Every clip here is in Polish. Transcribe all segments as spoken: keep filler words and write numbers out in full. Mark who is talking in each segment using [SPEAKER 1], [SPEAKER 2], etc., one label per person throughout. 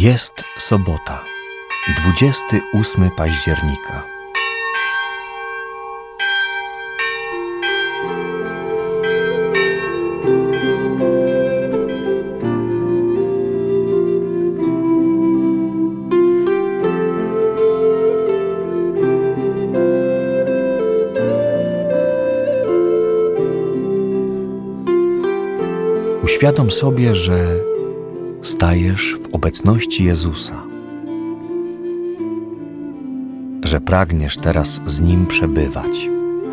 [SPEAKER 1] Jest sobota, dwudziestego ósmego października. Uświadom sobie, że stajesz w obecności Jezusa, że pragniesz teraz z Nim przebywać.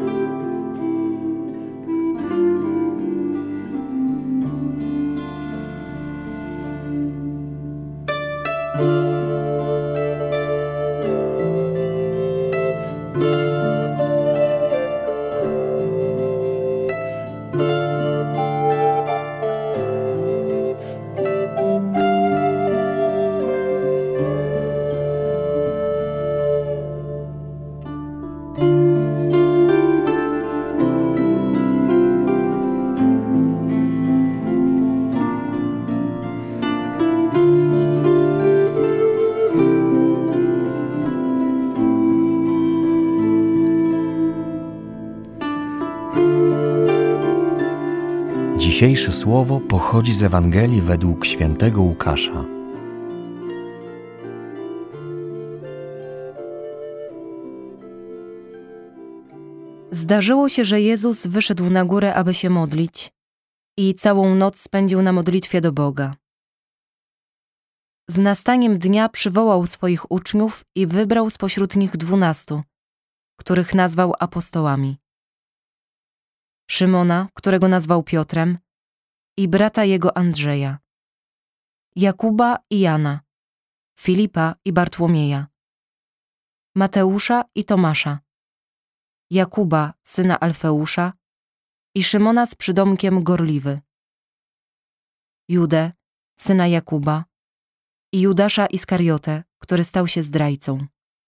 [SPEAKER 1] Dzisiejsze słowo pochodzi z Ewangelii według świętego Łukasza.
[SPEAKER 2] Zdarzyło się, że Jezus wyszedł na górę, aby się modlić, i całą noc spędził na modlitwie do Boga. Z nastaniem dnia przywołał swoich uczniów i wybrał spośród nich dwunastu, których nazwał apostołami. Szymona, którego nazwał Piotrem, i brata jego Andrzeja, Jakuba i Jana, Filipa i Bartłomieja, Mateusza i Tomasza, Jakuba, syna Alfeusza, i Szymona z przydomkiem Gorliwy, Judę, syna Jakuba, i Judasza Iskariotę, który stał się zdrajcą.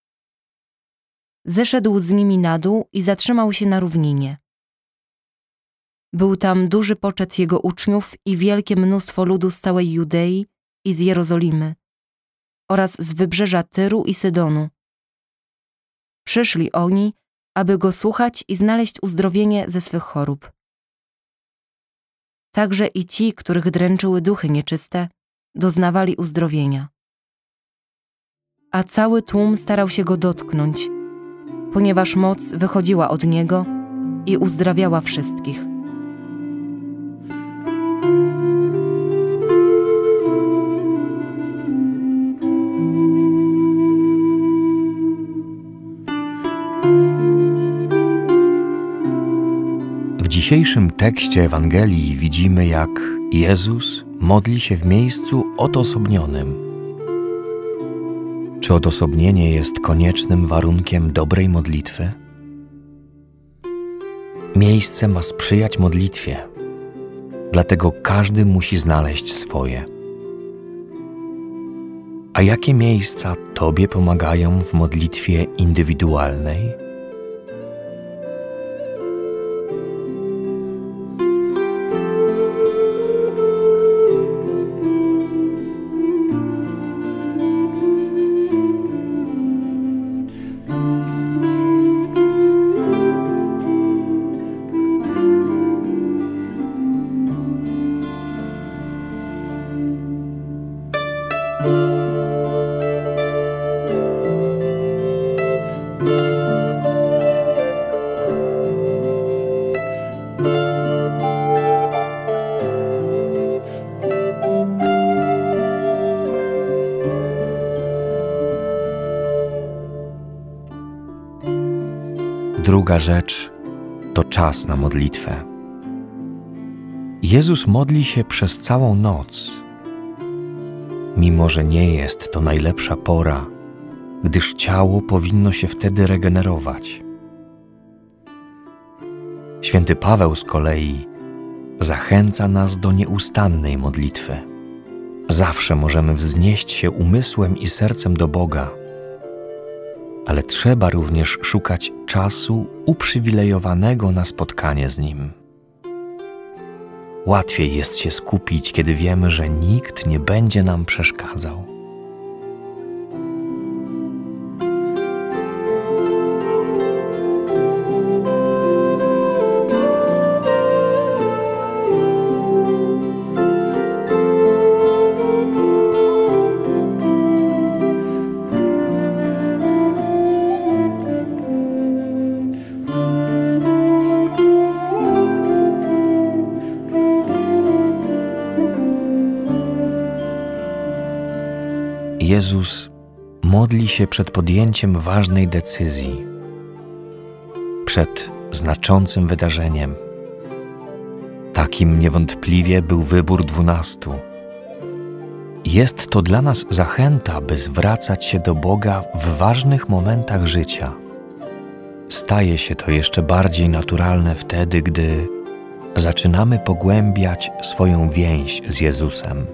[SPEAKER 2] Zeszedł z nimi na dół i zatrzymał się na równinie. Był tam duży poczet jego uczniów i wielkie mnóstwo ludu z całej Judei i z Jerozolimy oraz z wybrzeża Tyru i Sydonu. Przyszli oni, aby go słuchać i znaleźć uzdrowienie ze swych chorób. Także i ci, których dręczyły duchy nieczyste, doznawali uzdrowienia. A cały tłum starał się go dotknąć, ponieważ moc wychodziła od niego i uzdrawiała wszystkich.
[SPEAKER 1] W dzisiejszym tekście Ewangelii widzimy, jak Jezus modli się w miejscu odosobnionym. Czy odosobnienie jest koniecznym warunkiem dobrej modlitwy? Miejsce ma sprzyjać modlitwie, dlatego każdy musi znaleźć swoje. A jakie miejsca Tobie pomagają w modlitwie indywidualnej? Druga rzecz to czas na modlitwę. Jezus modli się przez całą noc, mimo że nie jest to najlepsza pora, gdyż ciało powinno się wtedy regenerować. Święty Paweł z kolei zachęca nas do nieustannej modlitwy. Zawsze możemy wznieść się umysłem i sercem do Boga, ale trzeba również szukać czasu uprzywilejowanego na spotkanie z Nim. Łatwiej jest się skupić, kiedy wiemy, że nikt nie będzie nam przeszkadzał. Jezus modli się przed podjęciem ważnej decyzji, przed znaczącym wydarzeniem. Takim niewątpliwie był wybór dwunastu. Jest to dla nas zachęta, by zwracać się do Boga w ważnych momentach życia. Staje się to jeszcze bardziej naturalne wtedy, gdy zaczynamy pogłębiać swoją więź z Jezusem.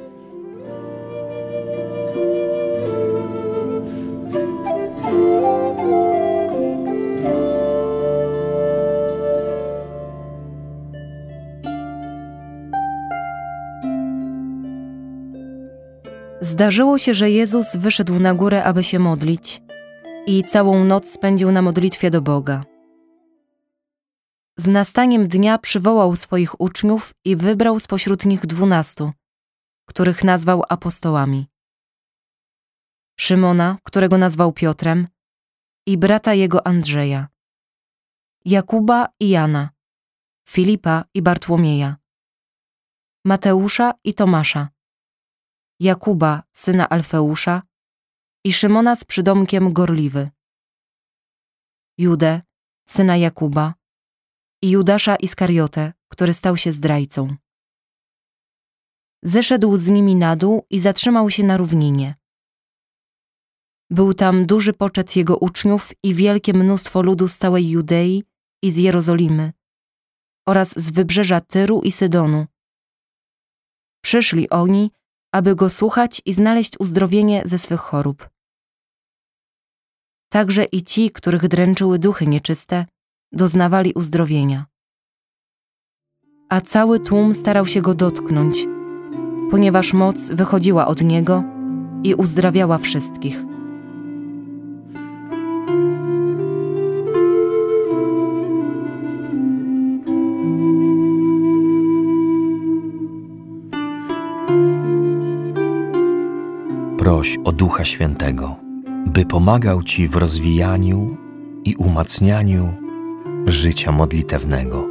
[SPEAKER 2] Zdarzyło się, że Jezus wyszedł na górę, aby się modlić i całą noc spędził na modlitwie do Boga. Z nastaniem dnia przywołał swoich uczniów i wybrał spośród nich dwunastu, których nazwał apostołami. Szymona, którego nazwał Piotrem, i brata jego Andrzeja, Jakuba i Jana, Filipa i Bartłomieja, Mateusza i Tomasza, Jakuba, syna Alfeusza, i Szymona z przydomkiem Gorliwy, Judę, syna Jakuba, i Judasza Iskariotę, który stał się zdrajcą. Zeszedł z nimi na dół i zatrzymał się na równinie. Był tam duży poczet jego uczniów i wielkie mnóstwo ludu z całej Judei i z Jerozolimy oraz z wybrzeża Tyru i Sydonu. Przyszli oni, aby go słuchać i znaleźć uzdrowienie ze swych chorób. Także i ci, których dręczyły duchy nieczyste, doznawali uzdrowienia. A cały tłum starał się go dotknąć, ponieważ moc wychodziła od niego i uzdrawiała wszystkich.
[SPEAKER 1] Proś o Ducha Świętego, by pomagał Ci w rozwijaniu i umacnianiu życia modlitewnego.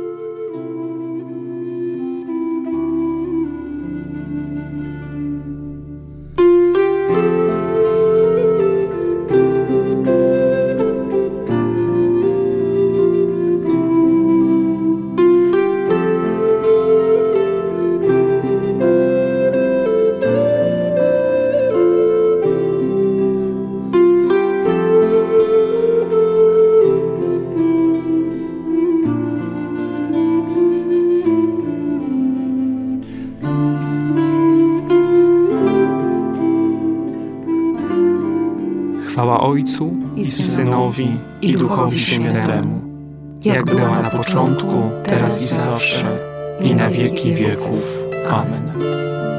[SPEAKER 3] Chwała Ojcu i Synowi i Duchowi Świętemu, jak była na początku, teraz i zawsze, i na wieki wieków. Amen.